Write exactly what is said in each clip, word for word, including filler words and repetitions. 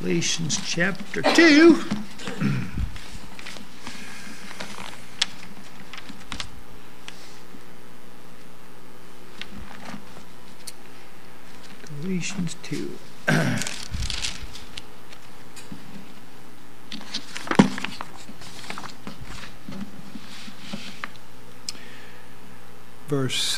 Galatians chapter two. Galatians two. Verse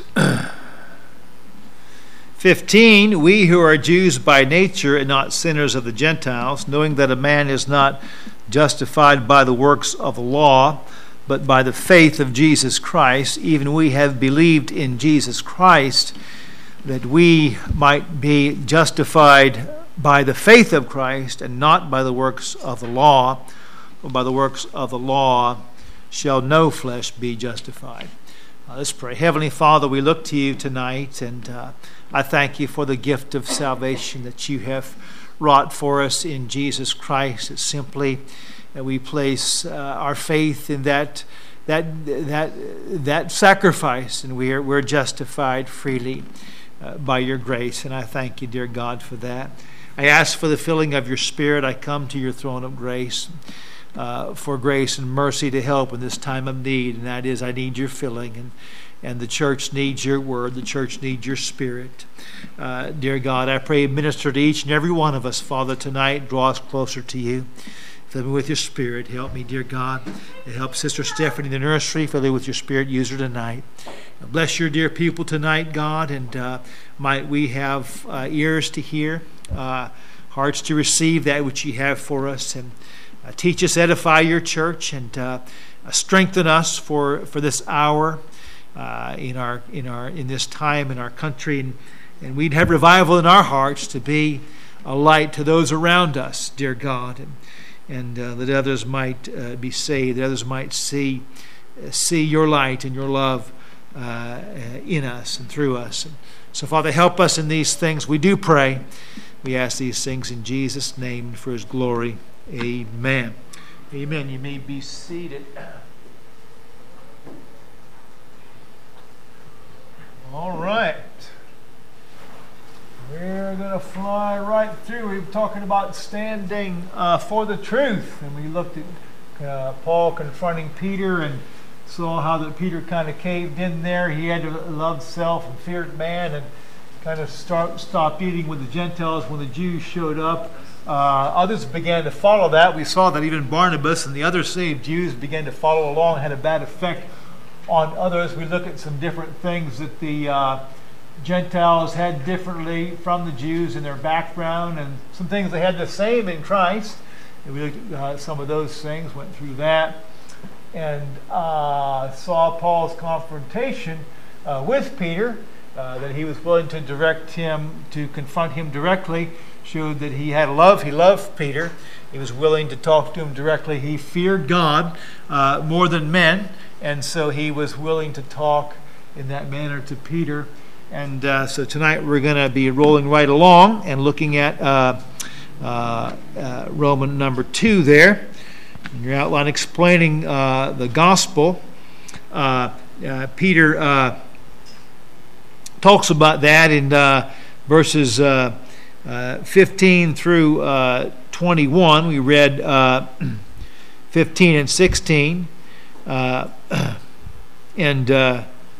fifteen, we who are Jews by nature and not sinners of the Gentiles, knowing that a man is not justified by the works of the law, but by the faith of Jesus Christ, even we have believed in Jesus Christ, that we might be justified by the faith of Christ and not by the works of the law. For by the works of the law shall no flesh be justified. Uh, let's pray. Heavenly Father, we look to you tonight, and uh, I thank you for the gift of salvation that you have wrought for us in Jesus Christ. It's simply that we place uh, our faith in that that that that sacrifice, and we are we're justified freely uh, by your grace. And I thank you, dear God, for that. I ask for the filling of your Spirit. I come to your throne of grace. Uh, for grace and mercy to help in this time of need, and that is, I need your filling, and and the church needs your word. The church needs your Spirit. Uh, dear God, I pray, minister to each and every one of us, Father, tonight. Draw us closer to you. Fill me with your Spirit. Help me, dear God. Help Sister Stephanie in the nursery. Fill her with your Spirit. Use her tonight. Bless your dear people tonight, God, and uh, might we have uh, ears to hear, uh, hearts to receive that which you have for us, and Uh, teach us, edify your church, and uh, strengthen us for, for this hour uh, in our in our in this time in our country, and, and we'd have revival in our hearts to be a light to those around us, dear God, and and uh, that others might uh, be saved, that others might see uh, see your light and your love uh, in us and through us. And so, Father, help us in these things. We do pray. We ask these things in Jesus' name for His glory. Amen. Amen. You may be seated. All right. We're going to fly right through. We were talking about standing uh, for the truth. And we looked at uh, Paul confronting Peter and saw how that Peter kind of caved in there. He had to love self and feared man, and kind of start, stopped eating with the Gentiles when the Jews showed up. Uh, others began to follow that. We saw that even Barnabas and the other saved Jews began to follow along, had a bad effect on others. We look at some different things that the uh, Gentiles had differently from the Jews in their background, and some things they had the same in Christ. And we looked at uh, some of those things, went through that, and uh, saw Paul's confrontation uh, with Peter, uh, that he was willing to direct him, to confront him directly. Showed that he had love. He loved Peter. He was willing to talk to him directly. He feared God uh, more than men, and so he was willing to talk in that manner to Peter. And uh, so tonight we're going to be rolling right along and looking at uh, uh, uh, Roman number two there. In your outline, explaining uh, the gospel. Uh, uh, Peter uh, talks about that in uh, verses Uh, Uh, fifteen through uh, twenty-one. We read uh, fifteen and sixteen, uh, and uh,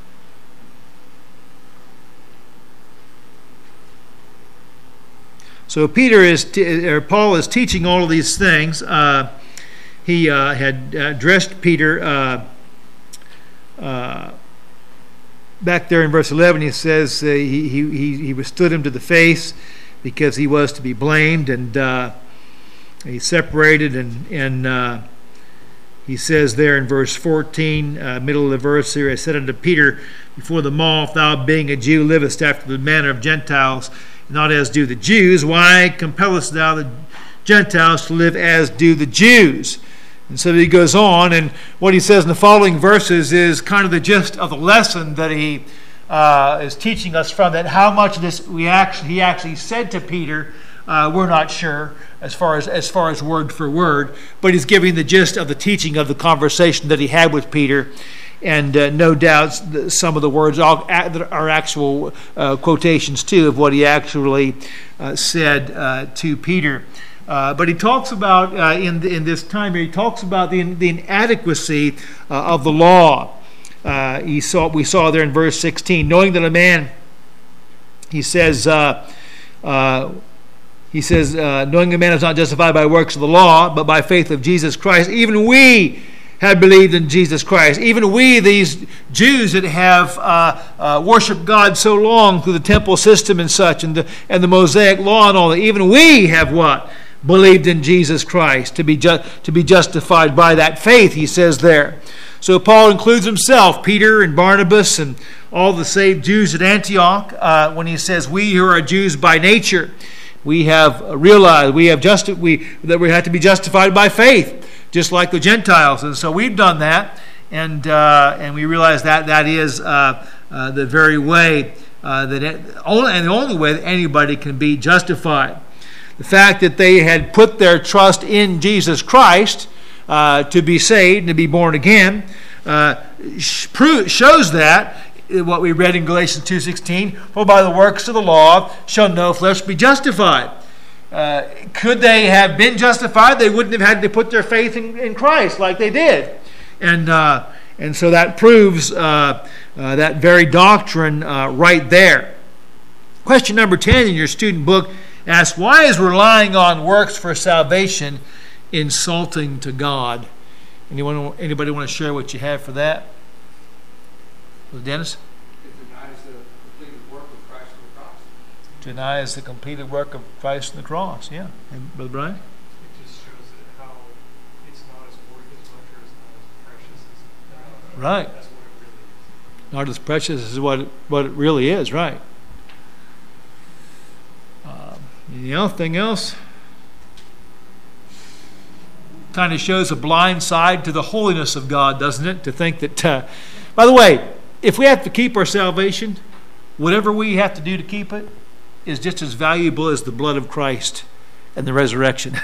so Peter is, t- or Paul is teaching all of these things. Uh, he uh, had addressed Peter uh, uh, back there in verse eleven. He says uh, he he he withstood him to the face, because he was to be blamed, and uh, he separated, and, and uh, he says there in verse fourteen, uh, middle of the verse here, I said unto Peter before them all, if thou being a Jew livest after the manner of Gentiles, not as do the Jews, why compellest thou the Gentiles to live as do the Jews? And so he goes on, and what he says in the following verses is kind of the gist of the lesson that he Uh, is teaching us from that. How much of this we actually he actually said to Peter, uh, we're not sure as far as as far as word for word, but he's giving the gist of the teaching of the conversation that he had with Peter, and uh, no doubt some of the words are actual uh, quotations too of what he actually uh, said uh, to Peter. Uh, but he talks about, uh, in, in this time here, he talks about the, the inadequacy uh, of the law. Uh, he saw, we saw there in verse sixteen, knowing that a man, he says, uh, uh, he says, uh, knowing a man is not justified by works of the law, but by faith of Jesus Christ, even we have believed in Jesus Christ. Even we, these Jews that have uh, uh, worshipped God so long through the temple system and such, and the, and the Mosaic law and all that, even we have what? Believed in Jesus Christ to be ju- to be justified by that faith, he says there. So Paul includes himself, Peter and Barnabas, and all the saved Jews at Antioch uh, when he says, we who are Jews by nature, we have realized we have just we that we have to be justified by faith, just like the Gentiles. And so we've done that, and uh, and we realize that that is uh, uh, the very way uh, that it, only and the only way that anybody can be justified. The fact that they had put their trust in Jesus Christ uh, to be saved, to be born again, uh, shows that, what we read in Galatians two sixteen, for by the works of the law shall no flesh be justified. Uh, could they have been justified? They wouldn't have had to put their faith in, in Christ like they did. And uh, and so that proves uh, uh, that very doctrine uh, right there. Question number ten in your student book asks, why is relying on works for salvation insulting to God? Anyone, anybody want to share what you have for that? Dennis? It denies the completed work of Christ on the cross. Denies the completed work of Christ on the cross, yeah. And Brother Brian? It just shows that how it's not as worth as much or it's not as precious as uh, right. That's what it really is. Not as precious as what it, what it really is, right. Um, anything else? Kind of shows a blind side to the holiness of God, doesn't it? To think that, uh, by the way, if we have to keep our salvation, whatever we have to do to keep it is just as valuable as the blood of Christ and the resurrection.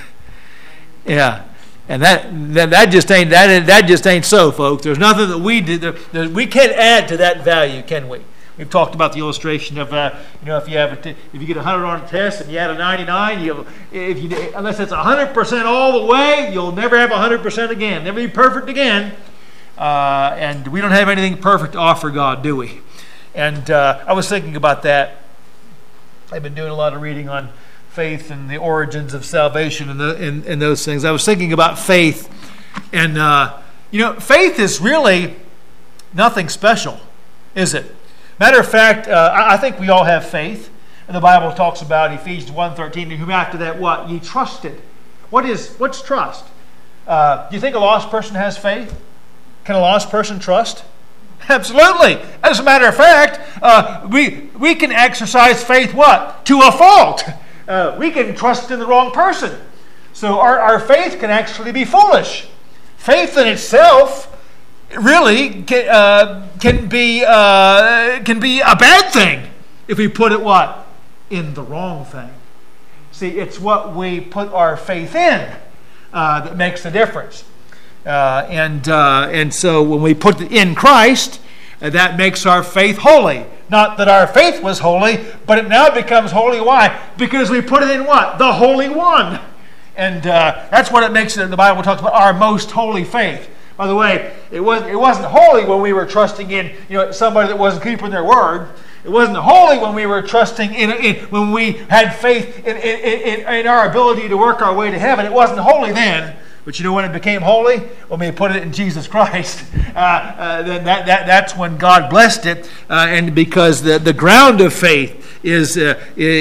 Yeah, and that, that that just ain't that that just ain't so, folks. There's nothing that we did that we can't add to that value, can we? We've talked about the illustration of uh, you know if you have a t- if you get a hundred on a test and you add a ninety-nine, you if you unless it's a hundred percent all the way, you'll never have a hundred percent again. Never be perfect again. Uh, and we don't have anything perfect to offer God, do we? And uh, I was thinking about that. I've been doing a lot of reading on faith and the origins of salvation and, the, and, and those things. I was thinking about faith. And, uh, you know, faith is really nothing special, is it? Matter of fact, uh, I think we all have faith. And the Bible talks about Ephesians one thirteen, and whom after that what? Ye trusted. What is, what's trust? Uh, do you think a lost person has faith? Can a lost person trust? Absolutely. As a matter of fact, uh, we we can exercise faith what? To a fault. Uh, we can trust in the wrong person. So our, our faith can actually be foolish. Faith in itself really can, uh, can be uh, can be a bad thing if we put it what? In the wrong thing. See, it's what we put our faith in uh, that makes the difference. Uh, and uh, and so when we put it in Christ, uh, that makes our faith holy. Not that our faith was holy, but it now becomes holy. Why? Because we put it in what? The Holy One. And uh, that's what it makes it. The Bible talks about our most holy faith. By the way, it wasn't it wasn't holy when we were trusting in you know somebody that wasn't keeping their word. It wasn't holy when we were trusting in, in when we had faith in, in, in, in our ability to work our way to heaven. It wasn't holy then. But you know when it became holy? When we put it in Jesus Christ. Uh, uh, then that, that, that's when God blessed it. Uh, and because the, the ground of faith is, uh,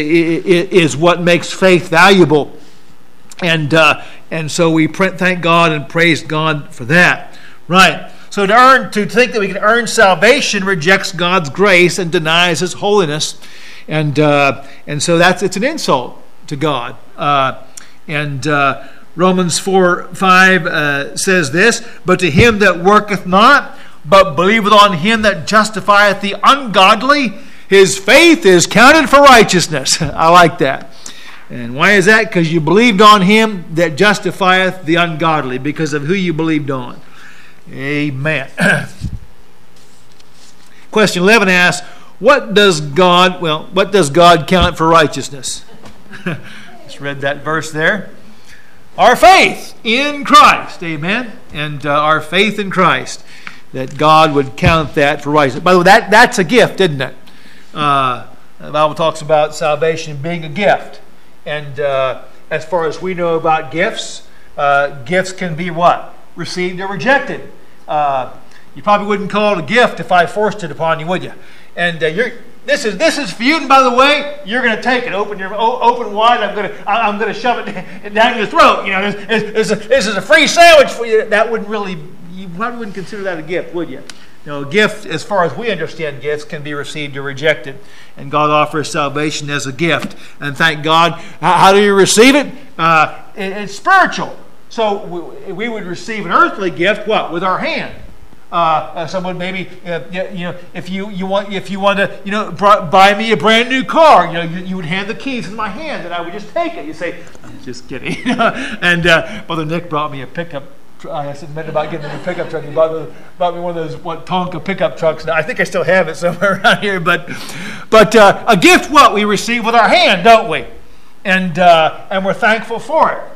is what makes faith valuable. And uh, and so we pray, thank God and praise God for that. Right. So to earn, to think that we can earn salvation rejects God's grace and denies His holiness. And uh, and so that's it's an insult to God. Uh, and... Uh, Romans four five uh, says this, but to him that worketh not, but believeth on him that justifieth the ungodly, his faith is counted for righteousness. I like that. And why is that? Because you believed on him that justifieth the ungodly, because of who you believed on. Amen. Question eleven asks, what does God, well, what does God count for righteousness? Just read that verse there. our faith in Christ. Amen? And uh, our faith in Christ, that God would count that for righteousness. By the way, that, that's a gift, isn't it? Uh, the Bible talks about salvation being a gift. And uh, as far as we know about gifts, uh, gifts can be what? Received or rejected. Uh, you probably wouldn't call it a gift if I forced it upon you, would you? And uh, you're, this is this is for you. And by the way, you're going to take it. Open your open wide. I'm going to I'm going to shove it down your throat. You know, this, this, is a, this is a free sandwich for you. That wouldn't really. You probably wouldn't consider that a gift, would you? You know, a gift, as far as we understand gifts, can be received or rejected. And God offers salvation as a gift. And thank God. How, how do you receive it? Uh, it? It's spiritual. So we, we would receive an earthly gift, what? With our hand. Uh, uh, someone maybe, uh, you know, if you, you want, if you want to, you know, buy me a brand new car, you know, you, you would hand the keys in my hand, and I would just take it. You say, just kidding. And uh, Brother Nick brought me a pickup. I said, meant about getting a new pickup truck. He bought me, bought me one of those what Tonka pickup trucks. Now I think I still have it somewhere around here. But, but uh, a gift, what we receive with our hand, don't we? And uh, and we're thankful for it.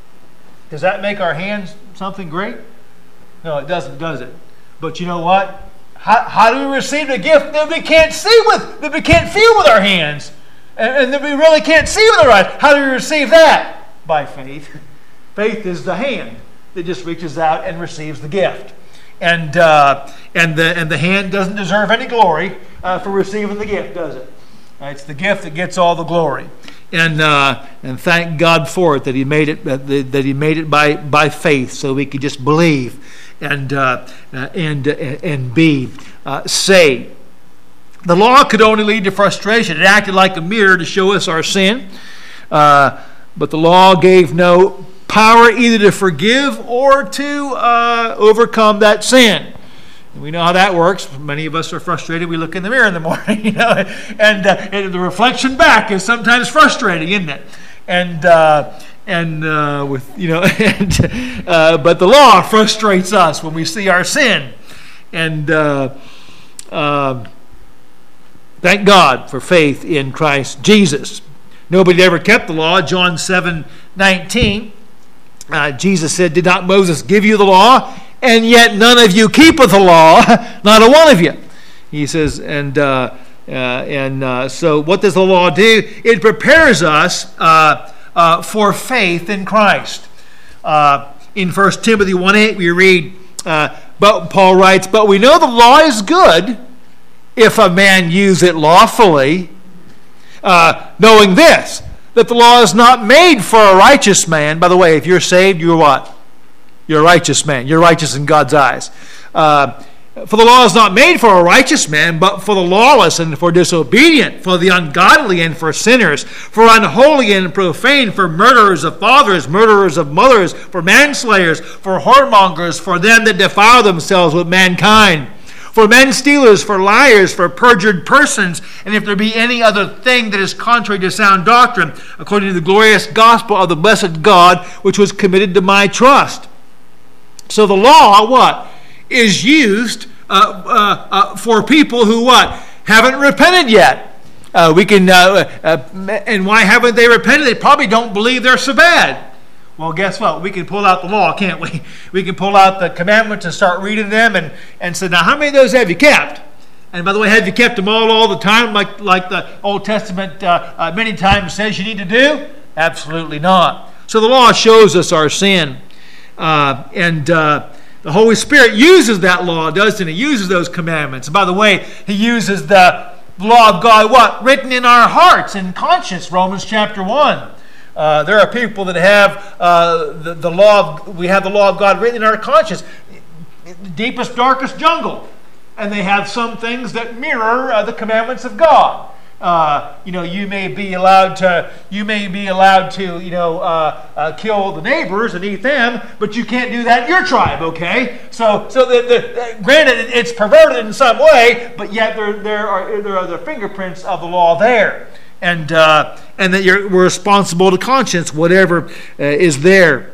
Does that make our hands something great? No, it doesn't, does it? But you know what? How, how do we receive a gift that we can't see with, that we can't feel with our hands, and, and that we really can't see with our eyes? How do we receive that? By faith. Faith is the hand that just reaches out and receives the gift, and uh, and the and the hand doesn't deserve any glory uh, for receiving the gift, does it? Uh, it's the gift that gets all the glory, and uh, and thank God for it that He made it that, that He made it by by faith, so we could just believe and uh, and uh, and be uh, saved. The law could only lead to frustration. It acted like a mirror to show us our sin, uh, but the law gave no power either to forgive or to uh, overcome that sin. And we know how that works. Many of us are frustrated. We look in the mirror in the morning, you know, and, uh, and the reflection back is sometimes frustrating, isn't it? And uh, and uh, with you know, and, uh, but the law frustrates us when we see our sin. And uh, uh, thank God for faith in Christ Jesus. Nobody ever kept the law. John seven nineteen. Uh, Jesus said, "Did not Moses give you the law? And yet none of you keepeth the law, not a one of you." He says, and uh, uh, and uh, so what does the law do? It prepares us uh, uh, for faith in Christ. Uh, in First Timothy one eight we read, uh, but Paul writes, "But we know the law is good if a man use it lawfully, uh, knowing this, that the law is not made for a righteous man." By the way, if you're saved, you're what? You're a righteous man. You're righteous in God's eyes. Uh, for the law is not made for a righteous man, but for the lawless and for disobedient, for the ungodly and for sinners, for unholy and profane, for murderers of fathers, murderers of mothers, for manslayers, for whoremongers, for them that defile themselves with mankind, for men stealers, for liars, for perjured persons, and if there be any other thing that is contrary to sound doctrine, according to the glorious gospel of the blessed God, which was committed to my trust. So the law, what? Is used uh, uh, uh, for people who, what? Haven't repented yet. Uh, we can, uh, uh, and why haven't they repented? They probably don't believe they're so bad. Well, guess what? We can pull out the law, can't we? We can pull out the commandments and start reading them and, and say, now, how many of those have you kept? And by the way, have you kept them all all the time like, like the Old Testament uh, uh, many times says you need to do? Absolutely not. So the law shows us our sin. Uh, and uh, the Holy Spirit uses that law, doesn't he? He uses those commandments. And by the way, he uses the law of God, what? Written in our hearts and conscience, Romans chapter one. Uh, there are people that have uh, the, the law of, we have the law of God written in our conscience, the deepest, darkest jungle. And they have some things that mirror uh, the commandments of God. Uh, you know, you may be allowed to, you may be allowed to, you know, uh, uh, kill the neighbors and eat them, but you can't do that in your tribe, okay? So, so the, the, uh, granted, it's perverted in some way, but yet there, there are there are the fingerprints of the law there, and uh, and that you're we're responsible to conscience, whatever uh, is there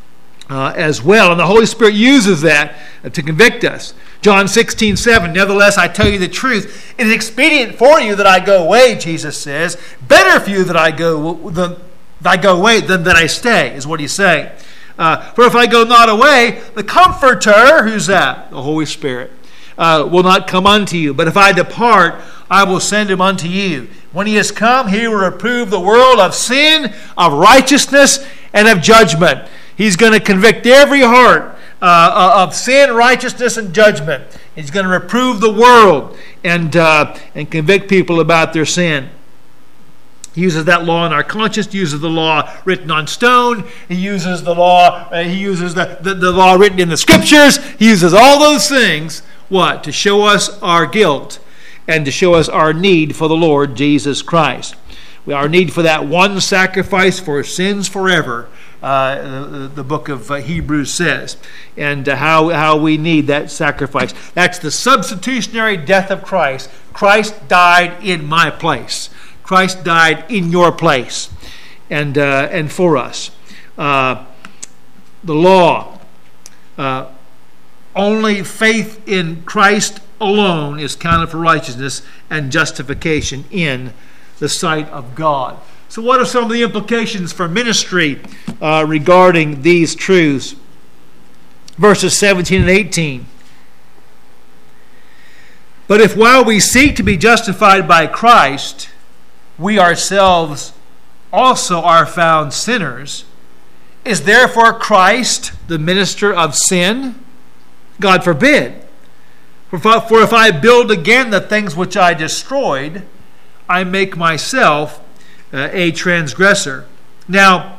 uh, as well, and the Holy Spirit uses that uh, to convict us. John sixteen seven, nevertheless, I tell you the truth. It is expedient for you that I go away, Jesus says. Better for you that I go than, If I go away, then, then I stay, is what he's saying. Uh, for if I go not away, the Comforter, who's that? The Holy Spirit, uh, will not come unto you. But if I depart, I will send him unto you. When he has come, he will reprove the world of sin, of righteousness, and of judgment. He's going to convict every heart uh, of sin, righteousness, and judgment. He's going to reprove the world and uh, and convict people about their sin. He uses that law in our conscience. He uses the law written on stone. He uses the law. Uh, he uses the, the, the law written in the Scriptures. He uses all those things. What? To show us our guilt and to show us our need for the Lord Jesus Christ. Our need for that one sacrifice for sins forever. Uh, the, the book of uh, Hebrews says, and uh, how how we need that sacrifice. That's the substitutionary death of Christ. Christ died in my place. Christ died in your place, and uh, and for us. Uh, the law, uh, only faith in Christ alone is counted for righteousness and justification in the sight of God. So, what are some of the implications for ministry uh, regarding these truths? Verses seventeen and eighteen. But if while we seek to be justified by Christ, we ourselves also are found sinners, is therefore Christ the minister of sin? God forbid. For if I build again the things which I destroyed, I make myself uh, a transgressor. Now,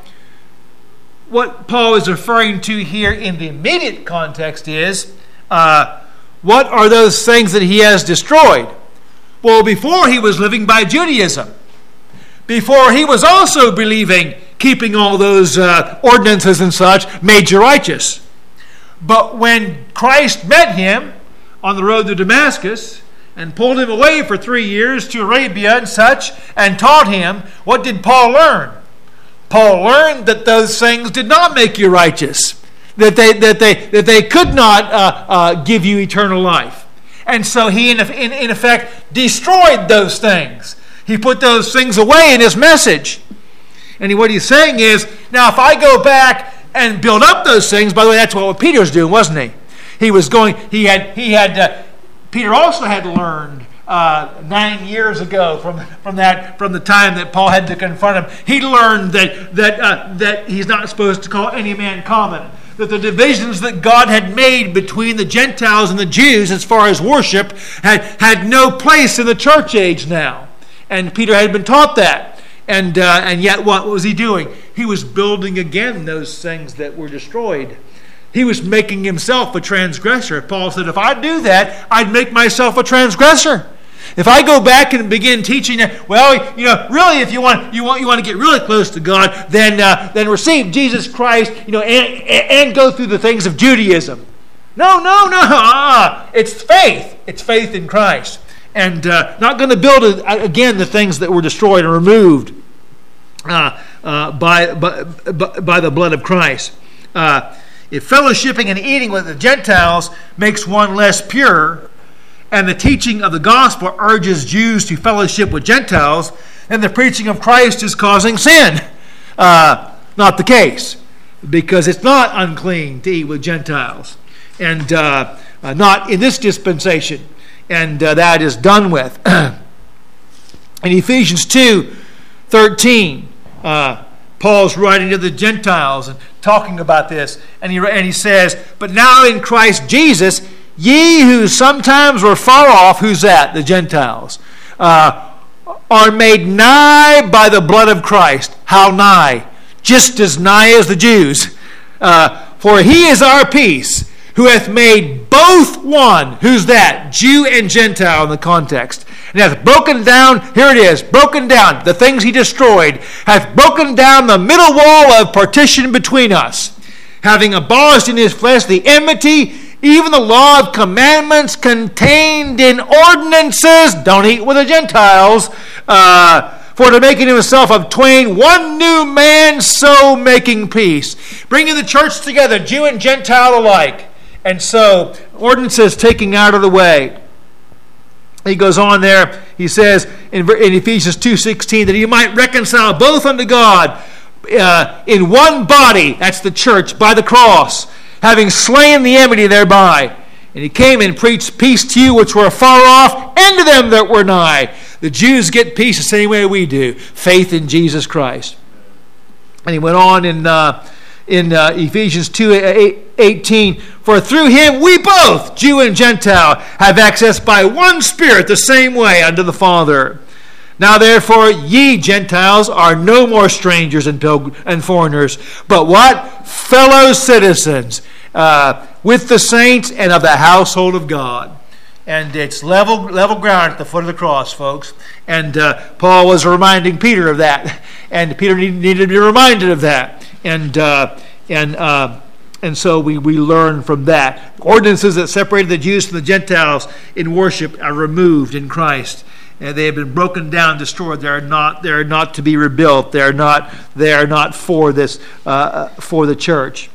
what Paul is referring to here in the immediate context is, uh, what are those things that he has destroyed? Well, before he was living by Judaism. Before he was also believing, keeping all those uh, ordinances and such, made you righteous. But when Christ met him on the road to Damascus and pulled him away for three years to Arabia and such, and taught him, what did Paul learn? Paul learned that those things did not make you righteous, that they that they that they could not uh, uh, give you eternal life, and so he in, in in effect destroyed those things. He put those things away in his message. And he, what he's saying is, now if I go back and build up those things, by the way, that's what Peter was doing, wasn't he? He was going, he had, he had, uh, Peter also had learned uh, nine years ago from, from that, from the time that Paul had to confront him. He learned that, that, uh, that he's not supposed to call any man common. That the divisions that God had made between the Gentiles and the Jews as far as worship had, had no place in the church age now. And Peter had been taught that. And uh, and yet what was he doing? He was building again those things that were destroyed. He was making himself a transgressor. Paul said, if I do that, I'd make myself a transgressor. If I go back and begin teaching, well, you know, really, if you want, you want, you want to get really close to God, then uh, then receive Jesus Christ, you know, and, and go through the things of Judaism. No, no, no. Uh, it's faith. It's faith in Christ. And uh, not going to build, a, again, the things that were destroyed and removed uh, uh, by, by, by the blood of Christ. Uh, if fellowshipping and eating with the Gentiles makes one less pure, and the teaching of the gospel urges Jews to fellowship with Gentiles, then the preaching of Christ is causing sin. Uh, not the case, because it's not unclean to eat with Gentiles, and uh, uh, not in this dispensation. And uh, that is done with. In Ephesians two thirteen, uh, Paul's writing to the Gentiles and talking about this. And he, and he says, but now in Christ Jesus, ye who sometimes were far off, who's that? The Gentiles. Uh, are made nigh by the blood of Christ. How nigh? Just as nigh as the Jews. Uh, for he is our peace, who hath made both one. Who's that? Jew and Gentile in the context. And hath broken down, here it is, broken down, the things he destroyed, hath broken down the middle wall of partition between us, having abolished in his flesh the enmity, even the law of commandments contained in ordinances. Don't eat with the Gentiles. Uh, for to make in himself of twain one new man, so making peace. Bringing the church together, Jew and Gentile alike. And so, ordinances taking out of the way. He goes on there, he says in, in Ephesians two sixteen, that he might reconcile both unto God uh, in one body, that's the church, by the cross, having slain the enmity thereby. And he came and preached peace to you which were afar off, and to them that were nigh. The Jews get peace the same way we do, faith in Jesus Christ. And he went on in uh, in uh, Ephesians two eighteen, for through him we both, Jew and Gentile, have access by one Spirit the same way unto the Father. Now therefore ye Gentiles are no more strangers and, pilgr- and foreigners, but what? Fellow citizens uh, with the saints and of the household of God. And it's level level ground at the foot of the cross, folks. And uh, Paul was reminding Peter of that. And Peter needed, needed to be reminded of that. And uh, and uh, and so we, we learn from that. Ordinances that separated the Jews from the Gentiles in worship are removed in Christ. And they have been broken down, destroyed. They are not they are not to be rebuilt. They are not they are not for this uh, for the church.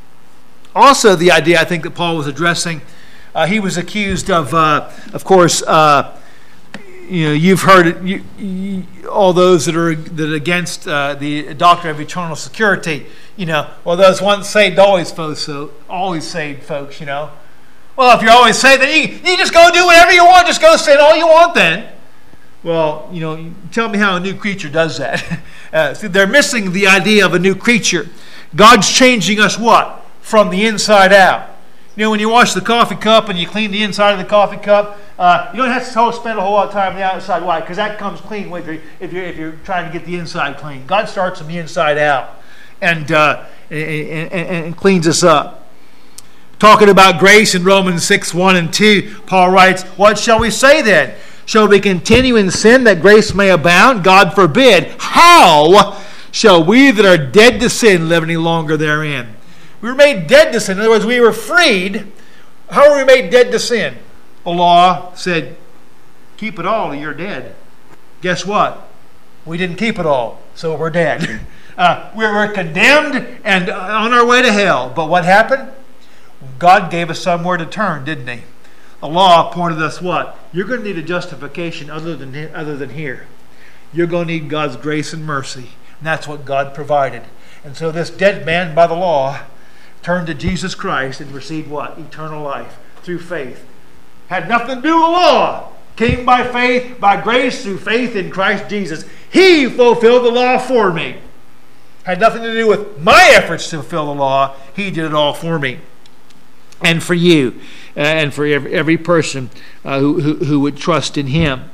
Also, the idea I think that Paul was addressing. Uh, he was accused of, uh, of course, uh, you know, you've heard it, you, you, all those that are that are against uh, the doctrine of eternal security. You know, well, those once saved, always folks, so always saved folks. You know, well, if you're always saved, then you you just go do whatever you want. Just go sin all you want, then. Well, you know, tell me how a new creature does that. uh, see, they're missing the idea of a new creature. God's changing us what? From the inside out. You know, when you wash the coffee cup and you clean the inside of the coffee cup, uh, you don't have to spend a whole lot of time on the outside. Why? Because that comes clean with you if you're, if you're trying to get the inside clean. God starts from the inside out and, uh, and, and, and cleans us up. Talking about grace in Romans six, one and two, Paul writes, what shall we say then? Shall we continue in sin that grace may abound? God forbid. How shall we that are dead to sin live any longer therein? We were made dead to sin. In other words, we were freed. How were we made dead to sin? The law said, keep it all or you're dead. Guess what? We didn't keep it all, so we're dead. Uh, we were condemned and on our way to hell. But what happened? God gave us somewhere to turn, didn't he? The law pointed us what? You're going to need a justification other than, other than here. You're going to need God's grace and mercy. And that's what God provided. And so this dead man by the law turned to Jesus Christ and received what? Eternal life through faith. Had nothing to do with the law. Came by faith, by grace, through faith in Christ Jesus. He fulfilled the law for me. Had nothing to do with my efforts to fulfill the law. He did it all for me. And for you. Uh, and for every, every person uh, who, who, who would trust in him.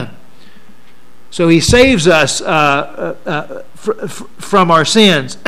So he saves us uh, uh, uh, fr- fr- from our sins.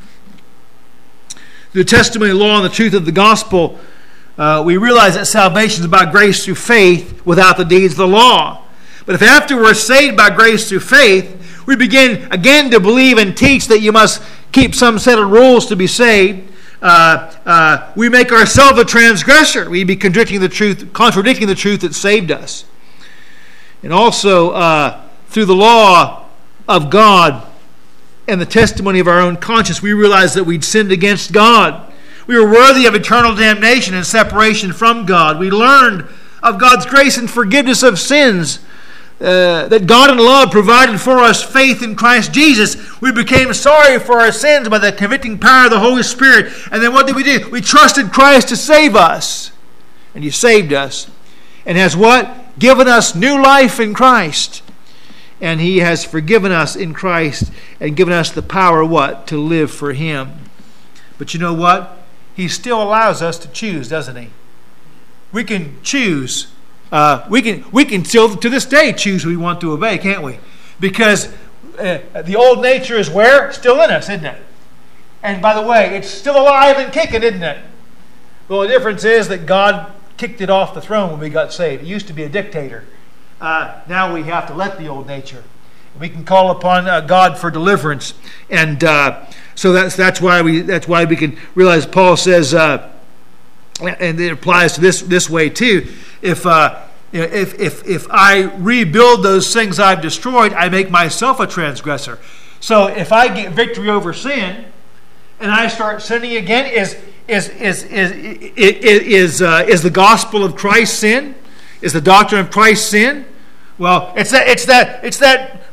The testimony, law, and the truth of the gospel, uh, we realize that salvation is by grace through faith without the deeds of the law. But if after we're saved by grace through faith, we begin again to believe and teach that you must keep some set of rules to be saved, uh, uh, we make ourselves a transgressor. We be contradicting the truth, contradicting the truth that saved us. And also, uh, through the law of God and the testimony of our own conscience, we realized that we'd sinned against God. We were worthy of eternal damnation and separation from God. We learned of God's grace and forgiveness of sins, uh, that God in love provided for us faith in Christ Jesus. We became sorry for our sins by the convicting power of the Holy Spirit. And then what did we do? We trusted Christ to save us. And He saved us. And has what? Given us new life in Christ. And He has forgiven us in Christ and given us the power, what? To live for Him. But you know what? He still allows us to choose, doesn't He? We can choose. Uh, we can we can still, to this day, choose who we want to obey, can't we? Because uh, the old nature is where? Still in us, isn't it? And by the way, it's still alive and kicking, isn't it? Well, the difference is that God kicked it off the throne when we got saved. It used to be a dictator. Uh, now we have to let the old nature. We can call upon uh, God for deliverance, and uh, so that's that's why we that's why we can realize Paul says, uh, and it applies to this this way too. If uh, if if if I rebuild those things I've destroyed, I make myself a transgressor. So if I get victory over sin, and I start sinning again, is is is is is is, uh, is the gospel of Christ sin? Is the doctrine of Christ sin? Well, it's that it's that it's that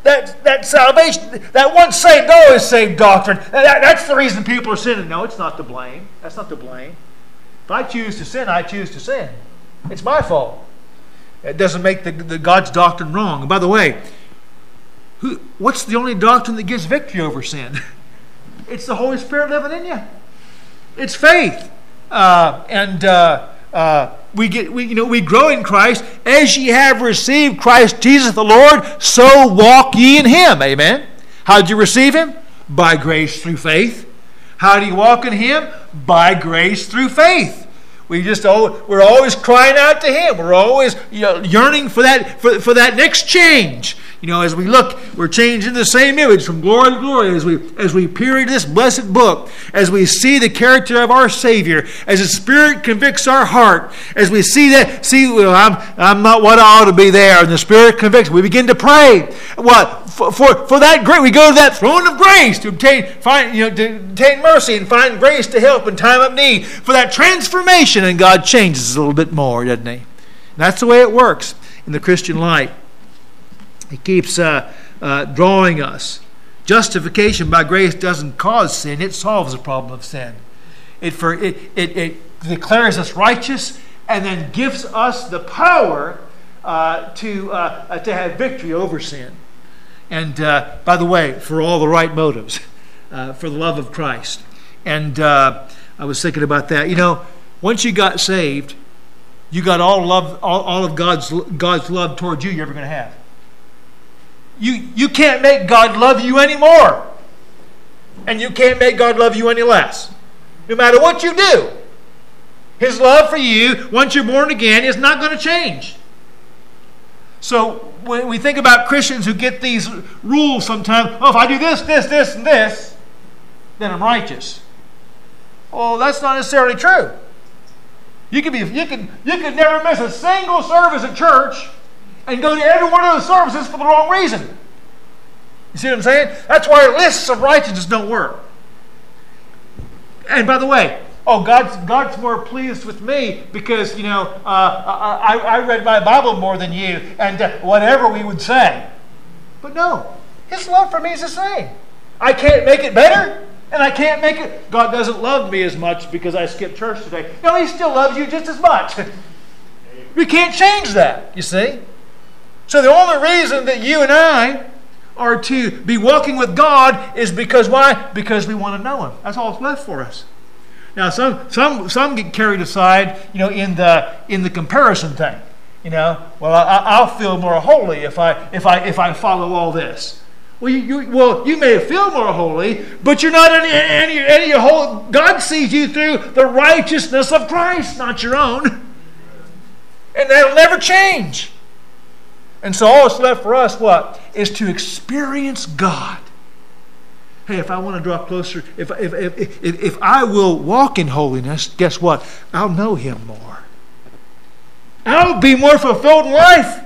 that, that salvation, that once saved, always saved doctrine, that, that's the reason people are sinning. No, it's not to blame. That's not to blame. If I choose to sin, I choose to sin. It's my fault. It doesn't make the, the God's doctrine wrong. And by the way, who, what's the only doctrine that gives victory over sin? It's the Holy Spirit living in you. It's faith. Uh, and uh, uh, we get, we, you know, we grow in Christ. As ye have received Christ Jesus the Lord, so walk ye in Him. Amen. How did you receive Him? By grace through faith. How do you walk in Him? By grace through faith. We just we're always crying out to Him. We're always, you know, yearning for that for, for that next change. You know, as we look, we're changing the same image from glory to glory as we as we peer into this blessed book, as we see the character of our Savior, as the Spirit convicts our heart, as we see that, see, well, I'm I'm not what I ought to be there, and the Spirit convicts. We begin to pray. What for? For, for that grace, we go to that throne of grace to obtain, find, you know, to obtain mercy and find grace to help in time of need. For that transformation, and God changes us a little bit more, doesn't He? And that's the way it works in the Christian life. He keeps uh, uh, drawing us. Justification by grace doesn't cause sin. It solves the problem of sin. It, for, it, it, it declares us righteous and then gives us the power uh, to, uh, uh, to have victory over sin. And uh, by the way, for all the right motives, uh, for the love of Christ. And uh, I was thinking about that. You know, once you got saved, you got all love, all, all of God's God's love towards you you're ever going to have. You you can't make God love you anymore. And you can't make God love you any less. No matter what you do. His love for you, once you're born again, is not going to change. So when we think about Christians who get these rules sometimes, oh, if I do this, this, this, and this, then I'm righteous. Well, that's not necessarily true. You could be you could you could never miss a single service at church and go to every one of those services for the wrong reason. You see what I'm saying? That's why lists of righteousness don't work. And by the way, oh, God's God's more pleased with me because, you know, uh, I, I read my Bible more than you, and uh, whatever we would say. But no, His love for me is the same. I can't make it better, and I can't make it. God doesn't love me as much because I skipped church today. No, He still loves you just as much. We can't change that, you see. So the only reason that you and I are to be walking with God is because why? Because we want to know Him. That's all that's left for us. Now, some some some get carried aside, you know, in the in the comparison thing. You know, well, I, I'll feel more holy if I if I if I follow all this. Well, you, you well you may feel more holy, but you're not any any any whole. God sees you through the righteousness of Christ, not your own, and that'll never change. And so all that's left for us, what, is to experience God. Hey, if I want to draw closer, if, if, if, if, if I will walk in holiness, guess what? I'll know Him more. I'll be more fulfilled in life.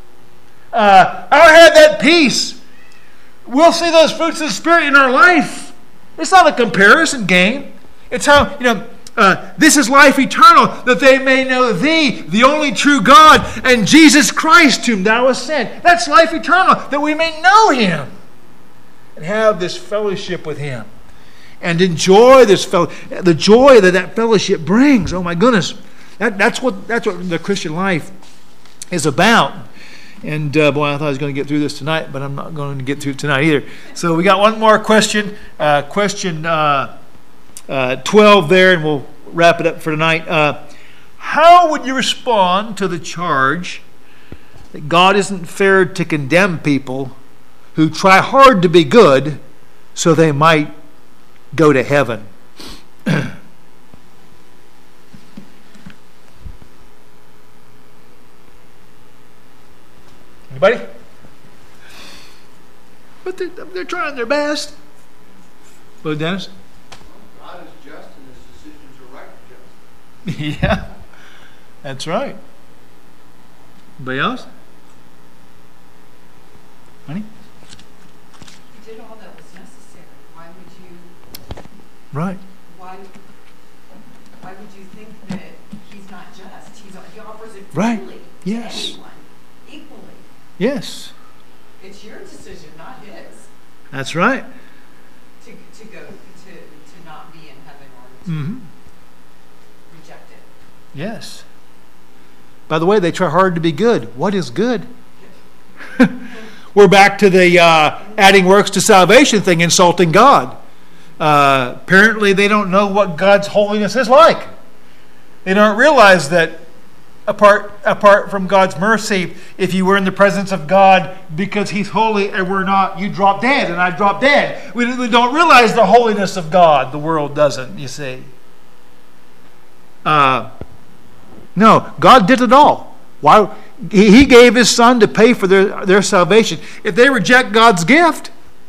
Uh, I'll have that peace. We'll see those fruits of the Spirit in our life. It's not a comparison game. It's how, you know, Uh, this is life eternal, that they may know Thee, the only true God, and Jesus Christ, whom Thou hast sent. That's life eternal, that we may know Him and have this fellowship with Him and enjoy this fellow, the joy that that fellowship brings. Oh my goodness, that, that's what that's what the Christian life is about. And uh, boy, I thought I was going to get through this tonight, but I'm not going to get through it tonight either. So we got one more question, uh, question. Uh, Uh, twelve there, and we'll wrap it up for tonight. Uh, how would you respond to the charge that God isn't fair to condemn people who try hard to be good so they might go to heaven? Anybody? But they're, they're trying their best. Well, Dennis? Yeah, that's right. Anybody else? Honey? You did all that was necessary. Why would you? Right. Why? Why would you think that He's not just? He's He offers it right. freely Yes. to anyone, equally. Yes. It's your decision, not That's right. To, to go, to, to not be in heaven or to Mm-hmm. reject it. Yes. By the way, they try hard to be good. What is good? We're back to the uh, adding works to salvation thing, insulting God. Uh, apparently, they don't know what God's holiness is like. They don't realize that apart apart from God's mercy, if you were in the presence of God because He's holy and we're not, you drop dead and I drop dead. We, we don't realize the holiness of God. The world doesn't, you see. Uh, no, God did it all. Why? He, he gave His Son to pay for their, their salvation. If they reject God's gift,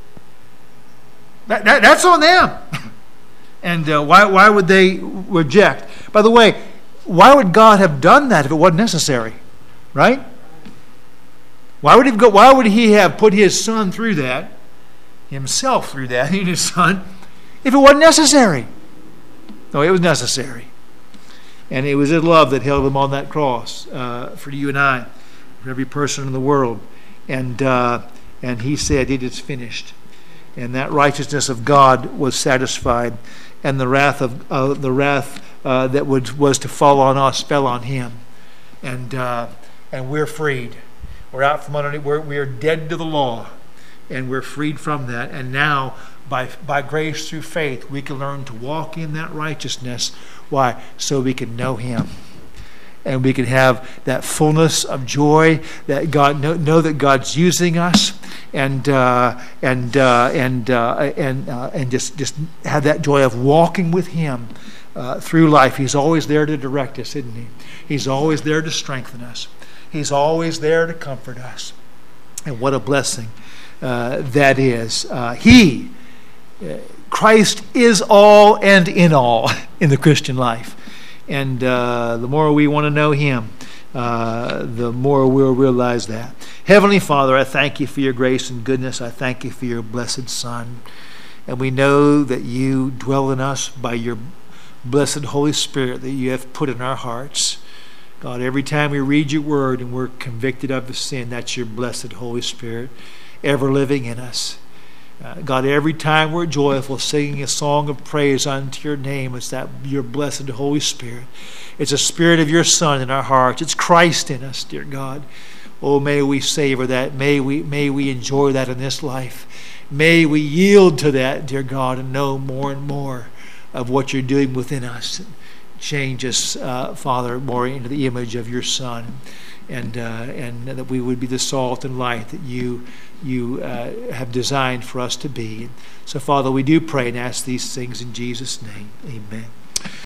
that, that, that's on them. And uh, why, why would they reject? By the way, why would God have done that if it wasn't necessary? Right? Why would he go, why would He have put His Son through that, Himself through that, in His Son, if it wasn't necessary? No, it was necessary. And it was His love that held Him on that cross uh, for you and I, for every person in the world. And uh, and He said, "It is finished." And that righteousness of God was satisfied, and the wrath of uh, the wrath uh, that would, was to fall on us fell on Him, and uh, and we're freed. We're out from underneath. We're we are dead to the law, and we're freed from that. And now, by by grace through faith, we can learn to walk in that righteousness. Why? So we can know Him, and we can have that fullness of joy that God know, know that God's using us, and uh, and uh, and uh, and uh, and just just have that joy of walking with Him uh, through life. He's always there to direct us, isn't He? He's always there to strengthen us. He's always there to comfort us, and what a blessing uh, that is. Uh, he. Uh, Christ is all and in all in the Christian life. And uh, the more we want to know Him, uh, the more we'll realize that. Heavenly Father, I thank You for Your grace and goodness. I thank You for Your blessed Son. And we know that You dwell in us by Your blessed Holy Spirit that You have put in our hearts. God, every time we read Your word and we're convicted of the sin, that's Your blessed Holy Spirit ever living in us. Uh, God, every time we're joyful, singing a song of praise unto Your name, it's that Your blessed Holy Spirit. It's a Spirit of Your Son in our hearts. It's Christ in us, dear God. Oh, may we savor that. May we, may we enjoy that in this life. May we yield to that, dear God, and know more and more of what You're doing within us. Change us, uh, Father, more into the image of Your Son. And uh, and that we would be the salt and light that you you uh, have designed for us to be. So, Father, we do pray and ask these things in Jesus' name. Amen.